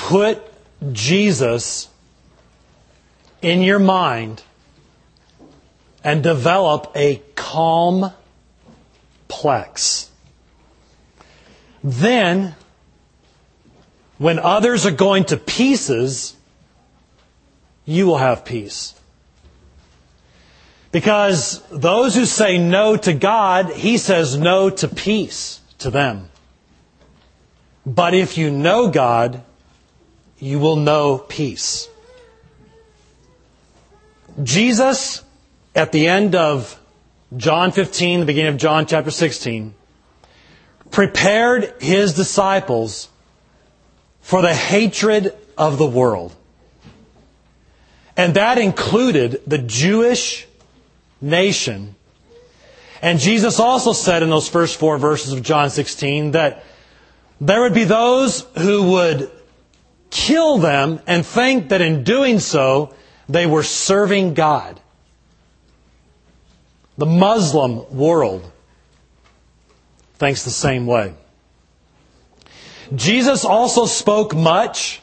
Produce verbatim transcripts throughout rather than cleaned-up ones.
put Jesus in your mind and develop a calm plex. Then, when others are going to pieces, you will have peace. Because those who say no to God, He says no to peace to them. But if you know God, you will know peace. Jesus, at the end of John fifteen, the beginning of John chapter sixteen, prepared His disciples for the hatred of the world. And that included the Jewish nation. And Jesus also said in those first four verses of John sixteen that there would be those who would kill them and think that in doing so they were serving God. The Muslim world thinks the same way. Jesus also spoke much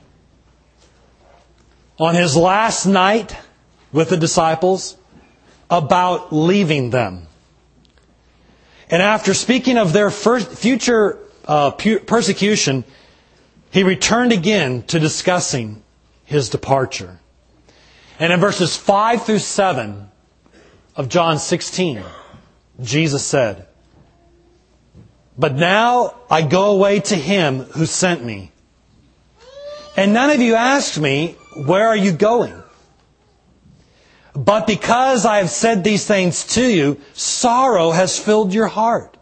on His last night with the disciples about leaving them. And after speaking of their first, future uh, pu- persecution, He returned again to discussing His departure. And in verses five through seven of John sixteen, Jesus said, "But now I go away to Him who sent me. And none of you asked me, 'Where are you going?' But because I have said these things to you, sorrow has filled your heart.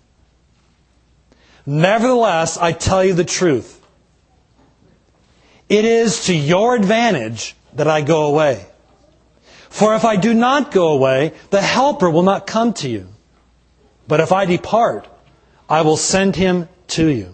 Nevertheless, I tell you the truth. It is to your advantage that I go away. For if I do not go away, the Helper will not come to you. But if I depart, I will send Him to you."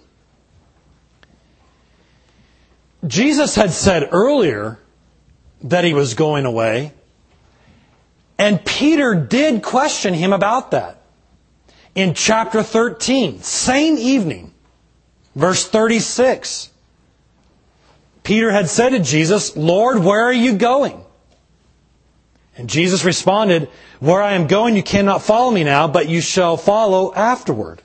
Jesus had said earlier that He was going away, and Peter did question Him about that. In chapter thirteen, same evening, verse thirty-six, Peter had said to Jesus, "Lord, where are you going?" And Jesus responded, "Where I am going you cannot follow me now, but you shall follow afterward."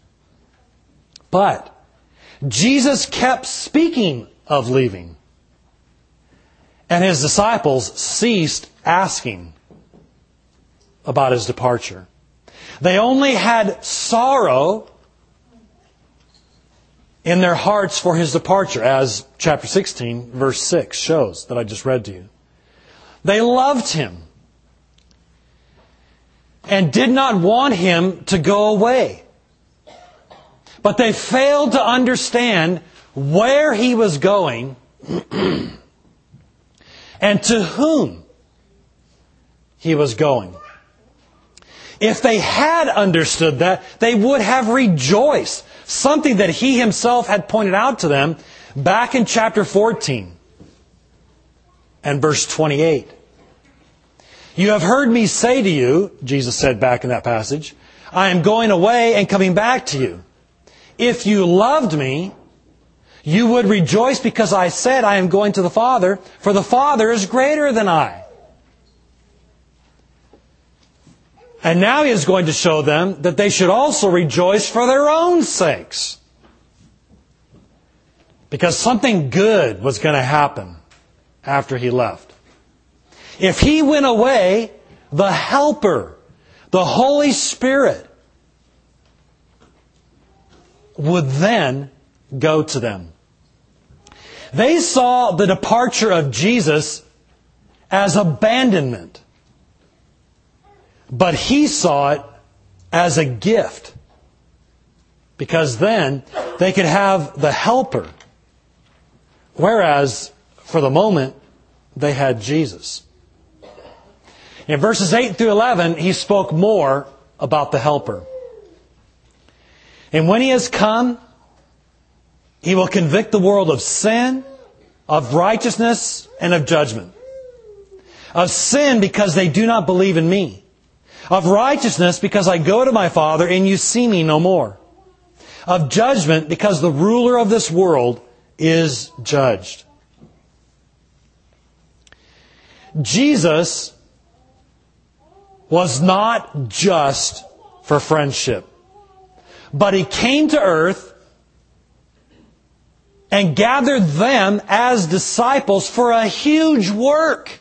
But Jesus kept speaking of leaving, and His disciples ceased asking about His departure. They only had sorrow in their hearts for His departure, as chapter sixteen, verse six shows that I just read to you. They loved Him and did not want Him to go away. But they failed to understand where He was going and to whom He was going. If they had understood that, they would have rejoiced. Something that He Himself had pointed out to them back in chapter fourteen and verse twenty-eight. "You have heard me say to you," Jesus said back in that passage, "I am going away and coming back to you. If you loved me, you would rejoice because I said I am going to the Father, for the Father is greater than I." And now He is going to show them that they should also rejoice for their own sakes. Because something good was going to happen after He left. If He went away, the Helper, the Holy Spirit, would then go to them. They saw the departure of Jesus as abandonment. But He saw it as a gift. Because then they could have the Helper. Whereas, for the moment, they had Jesus. In verses eight through eleven, He spoke more about the Helper. "And when He has come, He will convict the world of sin, of righteousness, and of judgment. Of sin, because they do not believe in Me. Of righteousness, because I go to My Father and you see Me no more. Of judgment, because the ruler of this world is judged. Jesus was not just for friendship, but He came to earth and gathered them as disciples for a huge work.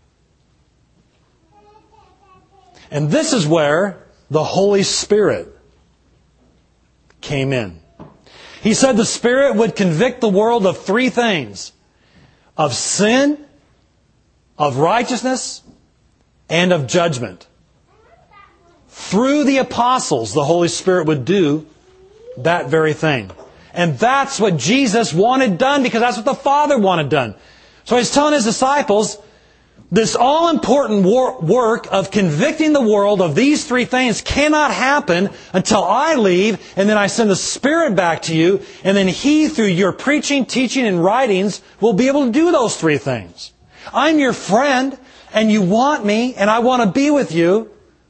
And this is where the Holy Spirit came in. He said the Spirit would convict the world of three things: of sin, of righteousness, and of judgment. Through the apostles, the Holy Spirit would do that very thing. And that's what Jesus wanted done, because that's what the Father wanted done. So He's telling His disciples, this all-important wor- work of convicting the world of these three things cannot happen until I leave, and then I send the Spirit back to you, and then He, through your preaching, teaching, and writings, will be able to do those three things. I'm your friend, and you want me, and I want to be with you.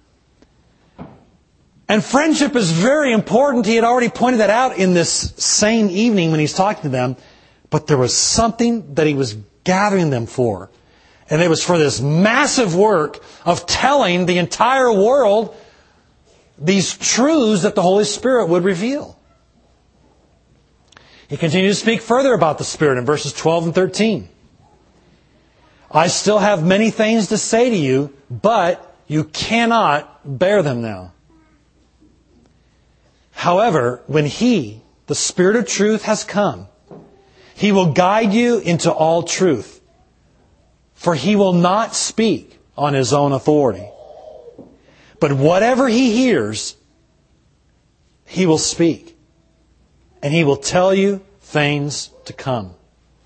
And friendship is very important. He had already pointed that out in this same evening when He's talking to them. But there was something that He was gathering them for. And it was for this massive work of telling the entire world these truths that the Holy Spirit would reveal. He continued to speak further about the Spirit in verses twelve and thirteen. I still have many things to say to you, but you cannot bear them now. However, when He, the Spirit of truth, has come, He will guide you into all truth. For He will not speak on His own authority. But whatever He hears, He will speak. And He will tell you things to come.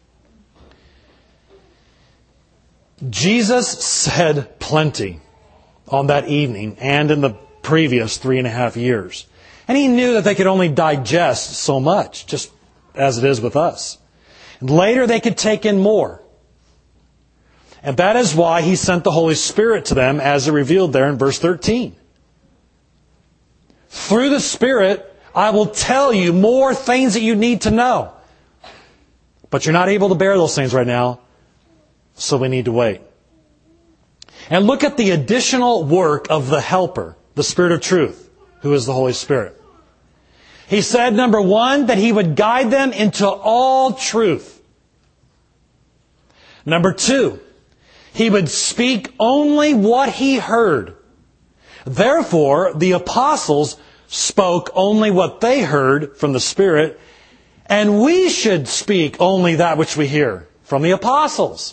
Jesus said plenty on that evening and in the previous three and a half years. And He knew that they could only digest so much, just as it is with us. And later they could take in more. And that is why He sent the Holy Spirit to them, as it revealed there in verse thirteen. Through the Spirit, I will tell you more things that you need to know. But you're not able to bear those things right now, so we need to wait. And look at the additional work of the Helper, the Spirit of truth, who is the Holy Spirit. He said, number one, that He would guide them into all truth. Number two, He would speak only what He heard. Therefore, the apostles spoke only what they heard from the Spirit, and we should speak only that which we hear from the apostles.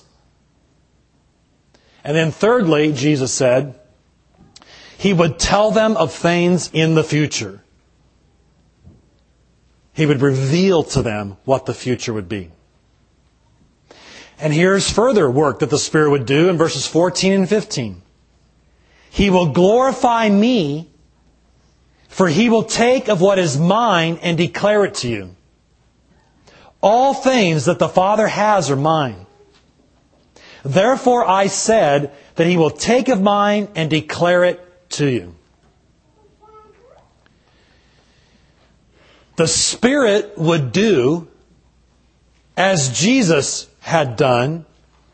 And then thirdly, Jesus said, He would tell them of things in the future. He would reveal to them what the future would be. And here's further work that the Spirit would do in verses fourteen and fifteen. He will glorify me, for He will take of what is mine and declare it to you. All things that the Father has are mine. Therefore I said that He will take of mine and declare it to you. The Spirit would do as Jesus had done,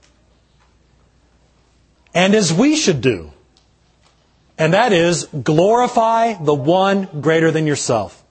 and as we should do. And that is, glorify the one greater than yourself.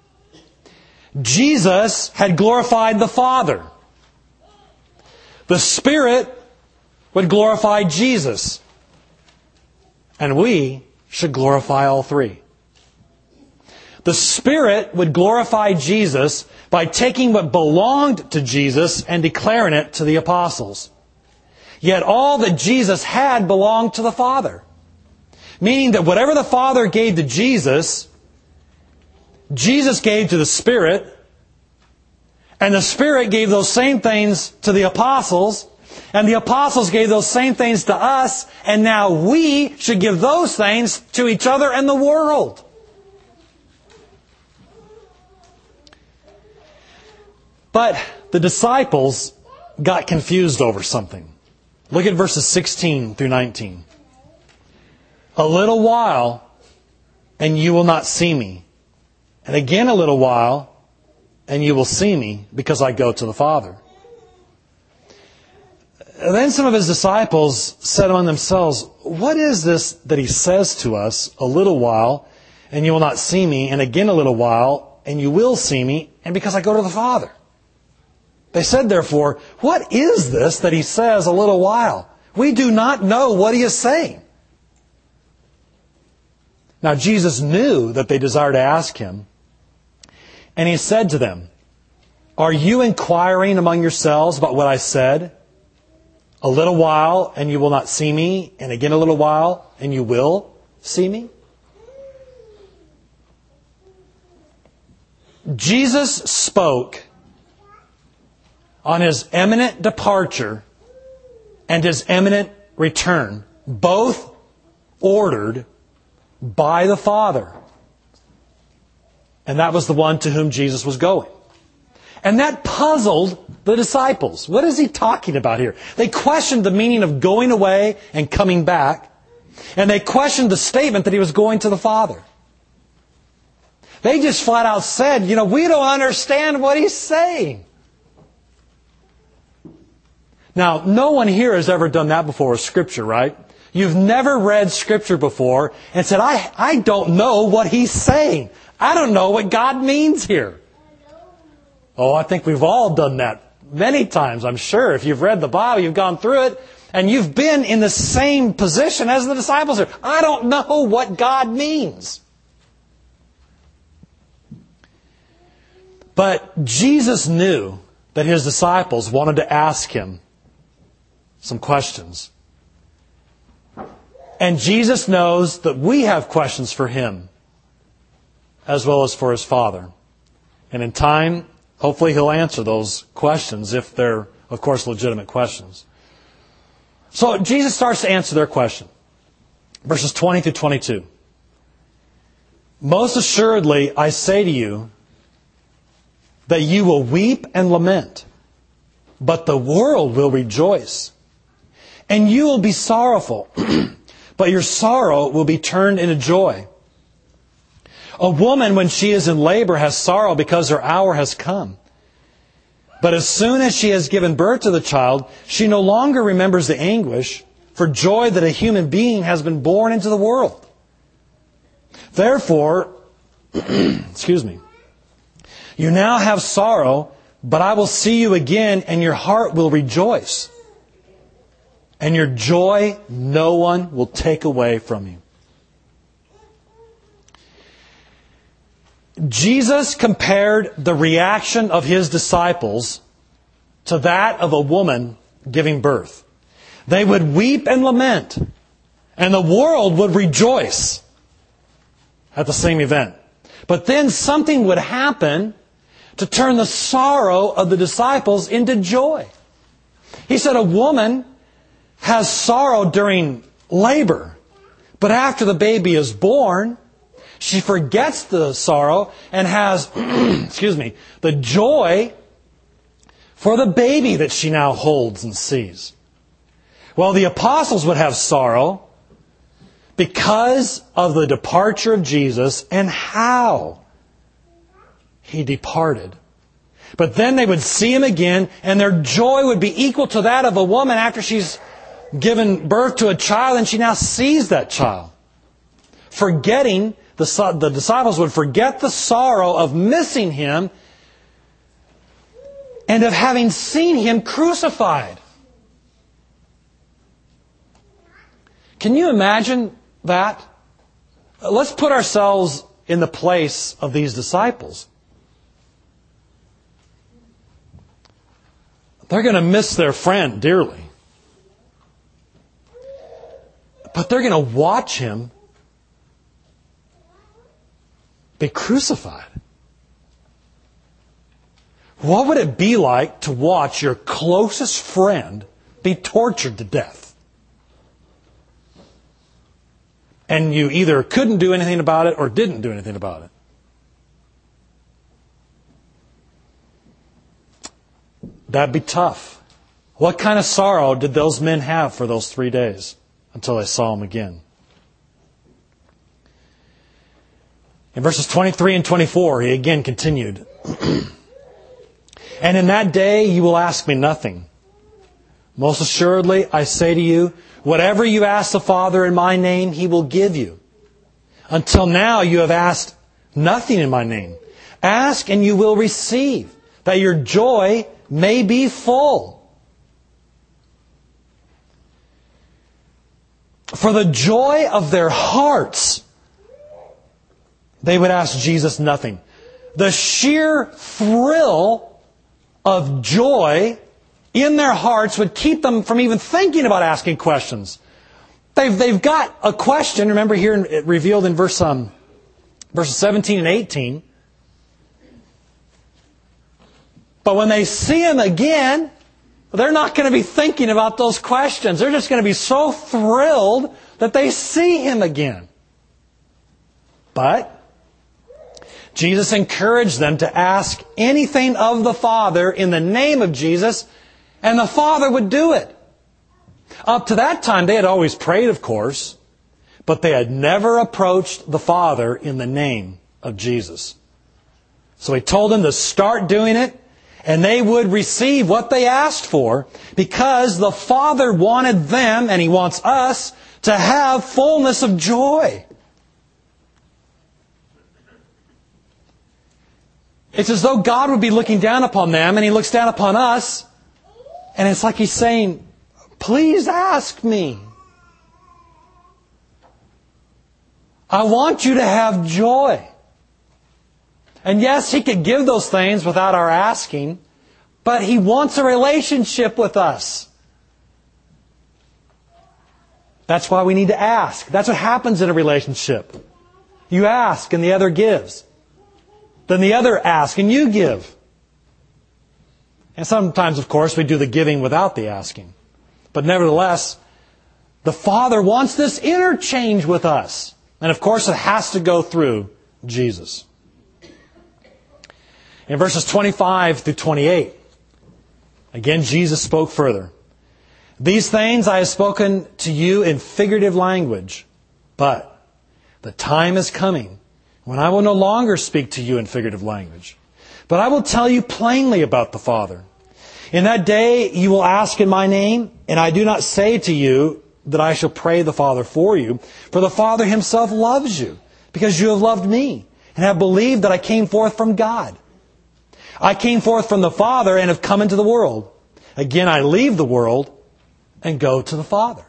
Jesus had glorified the Father. The Spirit would glorify Jesus. And we should glorify all three. The Spirit would glorify Jesus by taking what belonged to Jesus and declaring it to the apostles. Yet all that Jesus had belonged to the Father. Meaning that whatever the Father gave to Jesus, Jesus gave to the Spirit, and the Spirit gave those same things to the apostles, and the apostles gave those same things to us, and now we should give those things to each other and the world. But the disciples got confused over something. Look at verses sixteen through nineteen. A little while, and you will not see me. And again a little while, and you will see me, because I go to the Father. Then some of his disciples said among themselves, what is this that he says to us, a little while, and you will not see me, and again a little while, and you will see me, and because I go to the Father? They said, therefore, what is this that he says a little while? We do not know what he is saying. Now Jesus knew that they desired to ask him, and he said to them, are you inquiring among yourselves about what I said? A little while, and you will not see me, and again a little while, and you will see me? Jesus spoke on his imminent departure and his imminent return, both ordered by the Father. And that was the one to whom Jesus was going. And that puzzled the disciples. What is he talking about here? They questioned the meaning of going away and coming back. And they questioned the statement that he was going to the Father. They just flat out said, you know, we don't understand what he's saying. Now, no one here has ever done that before with Scripture, right? You've never read Scripture before and said, I, I don't know what he's saying. I don't know what God means here. Oh, I think we've all done that many times, I'm sure. If you've read the Bible, you've gone through it, and you've been in the same position as the disciples are. I don't know what God means. But Jesus knew that his disciples wanted to ask him some questions. And Jesus knows that we have questions for him, as well as for his Father. And in time, hopefully he'll answer those questions, if they're, of course, legitimate questions. So Jesus starts to answer their question. Verses twenty through twenty-two. Most assuredly, I say to you, that you will weep and lament, but the world will rejoice. And you will be sorrowful, but your sorrow will be turned into joy. A woman, when she is in labor, has sorrow because her hour has come. But as soon as she has given birth to the child, she no longer remembers the anguish for joy that a human being has been born into the world. Therefore, excuse me, you now have sorrow, but I will see you again, and your heart will rejoice. And your joy no one will take away from you. Jesus compared the reaction of his disciples to that of a woman giving birth. They would weep and lament, and the world would rejoice at the same event. But then something would happen to turn the sorrow of the disciples into joy. He said a woman has sorrow during labor, but after the baby is born, she forgets the sorrow and has, excuse me, the joy for the baby that she now holds and sees. Well, the apostles would have sorrow because of the departure of Jesus and how he departed. But then they would see him again, and their joy would be equal to that of a woman after she's given birth to a child and she now sees that child. Forgetting, the, the disciples would forget the sorrow of missing him and of having seen him crucified. Can you imagine that? Let's put ourselves in the place of these disciples. They're going to miss their friend dearly. But they're going to watch him be crucified. What would it be like to watch your closest friend be tortured to death? And you either couldn't do anything about it or didn't do anything about it. That'd be tough. What kind of sorrow did those men have for those three days until they saw him again? In verses twenty-three and twenty-four, he again continued. And in that day you will ask me nothing. Most assuredly, I say to you, whatever you ask the Father in my name, He will give you. Until now you have asked nothing in my name. Ask and you will receive, that your joy may be full. For the joy of their hearts, they would ask Jesus nothing. The sheer thrill of joy in their hearts would keep them from even thinking about asking questions. They've, they've got a question, remember here in, revealed in verse, um, verses seventeen and eighteen. But when they see Him again, they're not going to be thinking about those questions. They're just going to be so thrilled that they see Him again. But Jesus encouraged them to ask anything of the Father in the name of Jesus, and the Father would do it. Up to that time, they had always prayed, of course, but they had never approached the Father in the name of Jesus. So He told them to start doing it, and they would receive what they asked for, because the Father wanted them, and He wants us, to have fullness of joy. It's as though God would be looking down upon them, and He looks down upon us, and it's like He's saying, please ask me. I want you to have joy. And yes, He could give those things without our asking, but He wants a relationship with us. That's why we need to ask. That's what happens in a relationship. You ask and the other gives. Then the other asks and you give. And sometimes, of course, we do the giving without the asking. But nevertheless, the Father wants this interchange with us. And of course, it has to go through Jesus. In verses twenty-five through twenty-eight, again, Jesus spoke further. These things I have spoken to you in figurative language, but the time is coming when I will no longer speak to you in figurative language, but I will tell you plainly about the Father. In that day you will ask in my name, and I do not say to you that I shall pray the Father for you, for the Father Himself loves you, because you have loved me, and have believed that I came forth from God. I came forth from the Father and have come into the world. Again, I leave the world and go to the Father.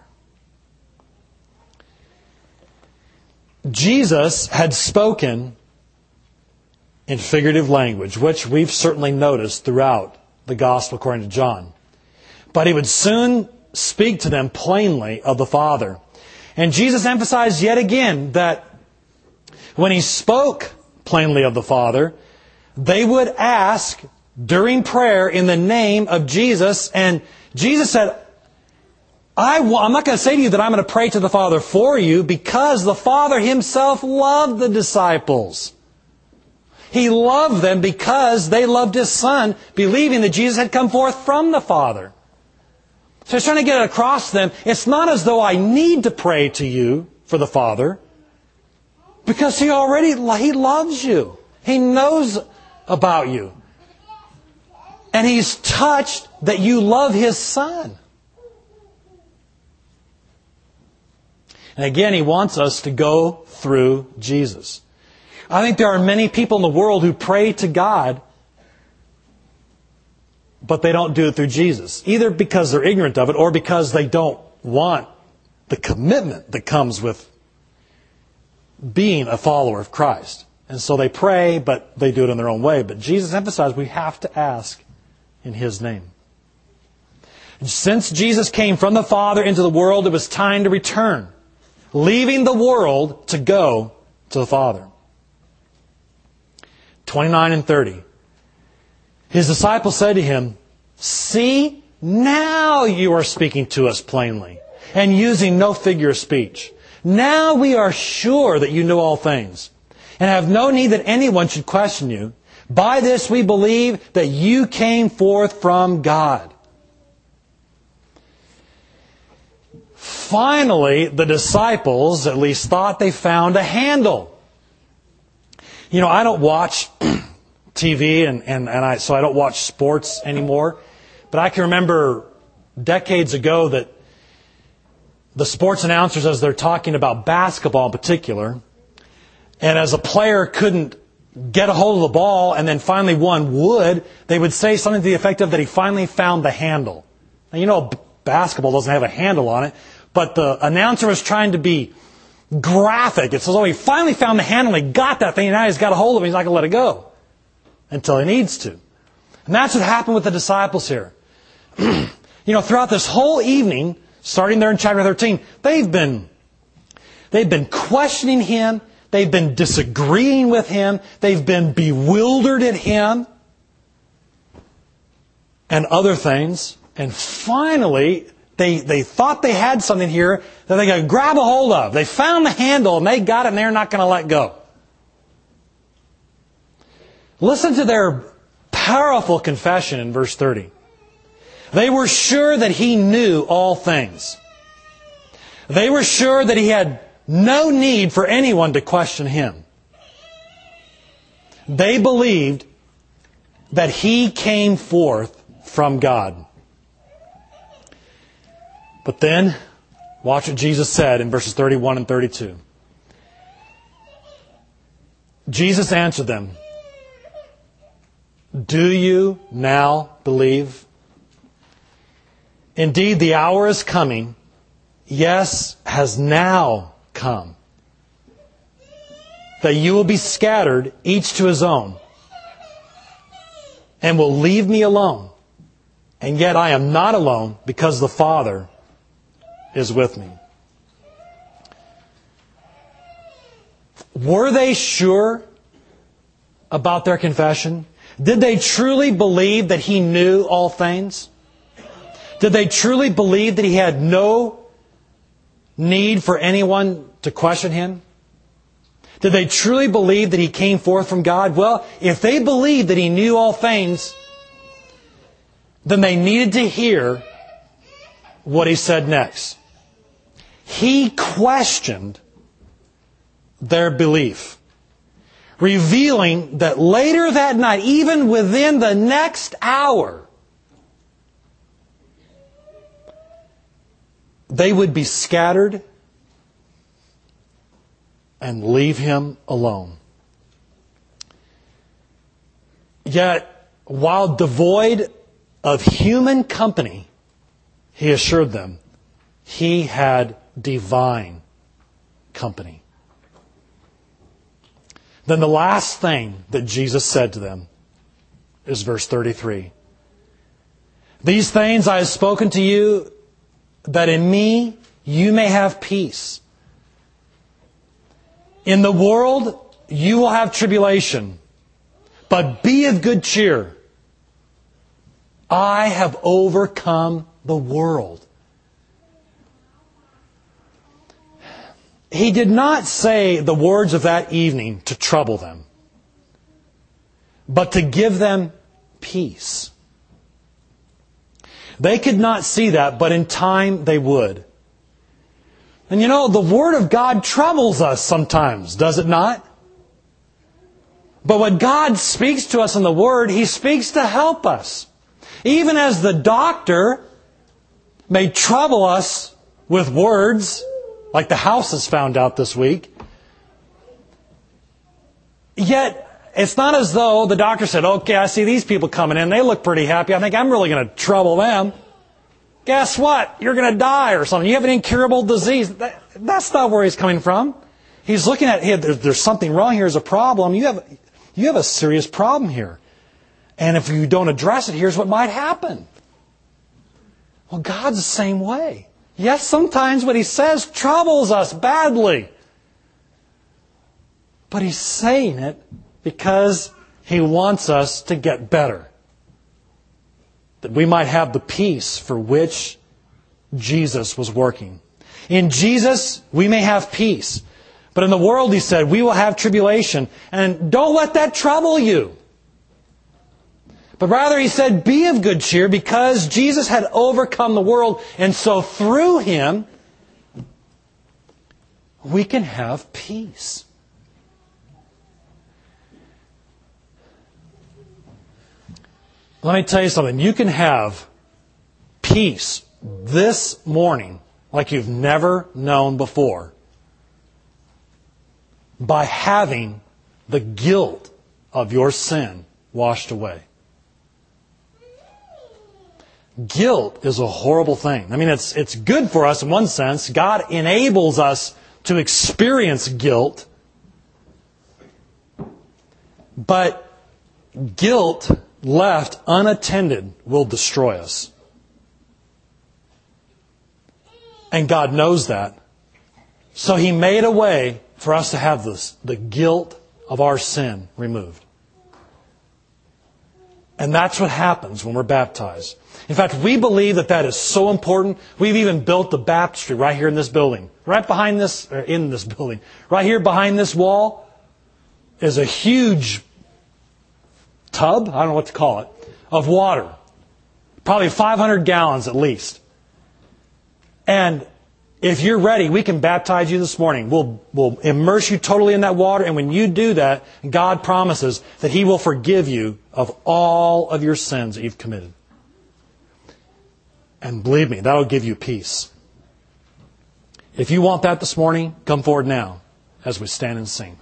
Jesus had spoken in figurative language, which we've certainly noticed throughout the Gospel according to John. But He would soon speak to them plainly of the Father. And Jesus emphasized yet again that when He spoke plainly of the Father, they would ask during prayer in the name of Jesus. And Jesus said, I, I'm not going to say to you that I'm going to pray to the Father for you, because the Father Himself loved the disciples. He loved them because they loved His Son, believing that Jesus had come forth from the Father. So He's trying to get it across to them. It's not as though I need to pray to you for the Father, because He already He loves you. He knows about you. And He's touched that you love His Son. And again, He wants us to go through Jesus. I think there are many people in the world who pray to God, but they don't do it through Jesus. Either because they're ignorant of it, or because they don't want the commitment that comes with being a follower of Christ. And so they pray, but they do it in their own way. But Jesus emphasized we have to ask in His name. And since Jesus came from the Father into the world, it was time to return, leaving the world to go to the Father. twenty-nine and thirty. His disciples said to Him, see, now you are speaking to us plainly, and using no figure of speech. Now we are sure that you know all things, and have no need that anyone should question you. By this we believe that you came forth from God. Finally, the disciples at least thought they found a handle. You know, I don't watch T V, and, and, and I, so I don't watch sports anymore. But I can remember decades ago that the sports announcers, as they're talking about basketball in particular, and as a player couldn't get a hold of the ball and then finally one would, they would say something to the effect of that he finally found the handle. Now, you know, basketball doesn't have a handle on it, but the announcer was trying to be graphic. It says, oh, he finally found the handle, he got that thing, and now he's got a hold of it, he's not going to let it go until he needs to. And that's what happened with the disciples here. You know, throughout this whole evening, starting there in chapter thirteen, they've been, they've been questioning Him, they've been disagreeing with Him, they've been bewildered at Him, and other things. And finally, they, they thought they had something here that they could grab a hold of. They found the handle and they got it and they're not going to let go. Listen to their powerful confession in verse thirty. They were sure that He knew all things. They were sure that He had no need for anyone to question Him. They believed that He came forth from God. But then, watch what Jesus said in verses thirty-one and thirty-two. Jesus answered them, "Do you now believe? Indeed, the hour is coming, yes, has now come, that you will be scattered, each to his own, and will leave me alone. And yet I am not alone, because the Father is with me." Were they sure about their confession? Did they truly believe that He knew all things? Did they truly believe that He had no need for anyone to question Him? Did they truly believe that He came forth from God? Well, if they believed that He knew all things, then they needed to hear what He said next. He questioned their belief, revealing that later that night, even within the next hour, they would be scattered and leave Him alone. Yet, while devoid of human company, He assured them He had divine company. Then the last thing that Jesus said to them is verse thirty-three. "These things I have spoken to you, that in me you may have peace. In the world you will have tribulation, but be of good cheer. I have overcome the world." He did not say the words of that evening to trouble them, but to give them peace. They could not see that, but in time they would. And you know, the Word of God troubles us sometimes, does it not? But when God speaks to us in the Word, He speaks to help us. Even as the doctor may trouble us with words, like the house has found out this week, yet it's not as though the doctor said, "Okay, I see these people coming in. They look pretty happy. I think I'm really going to trouble them. Guess what? You're going to die or something. You have an incurable disease." That, that's not where He's coming from. He's looking at, hey, there's, there's something wrong here. There's a problem. You have, you have a serious problem here. And if you don't address it, here's what might happen. Well, God's the same way. Yes, sometimes what He says troubles us badly. But He's saying it because He wants us to get better. That we might have the peace for which Jesus was working. In Jesus, we may have peace. But in the world, He said, we will have tribulation. And don't let that trouble you. But rather, He said, be of good cheer, because Jesus had overcome the world. And so through Him, we can have peace. Let me tell you something. You can have peace this morning like you've never known before by having the guilt of your sin washed away. Guilt is a horrible thing. I mean, it's it's good for us in one sense. God enables us to experience guilt. But guilt left unattended will destroy us. And God knows that. So He made a way for us to have this, the guilt of our sin removed. And that's what happens when we're baptized. In fact, we believe that that is so important. We've even built the baptistry right here in this building. Right behind this, or in this building. Right here behind this wall is a huge tub, I don't know what to call it, of water. Probably five hundred gallons at least. And if you're ready, we can baptize you this morning. We'll, we'll immerse you totally in that water. And when you do that, God promises that He will forgive you of all of your sins that you've committed. And believe me, that'll give you peace. If you want that this morning, come forward now as we stand and sing.